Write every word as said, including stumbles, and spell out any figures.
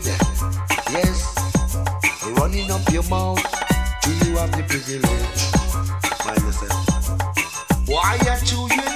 wicked. Yes, running up your mouth till you have the privilege. Mind yourself. Why are you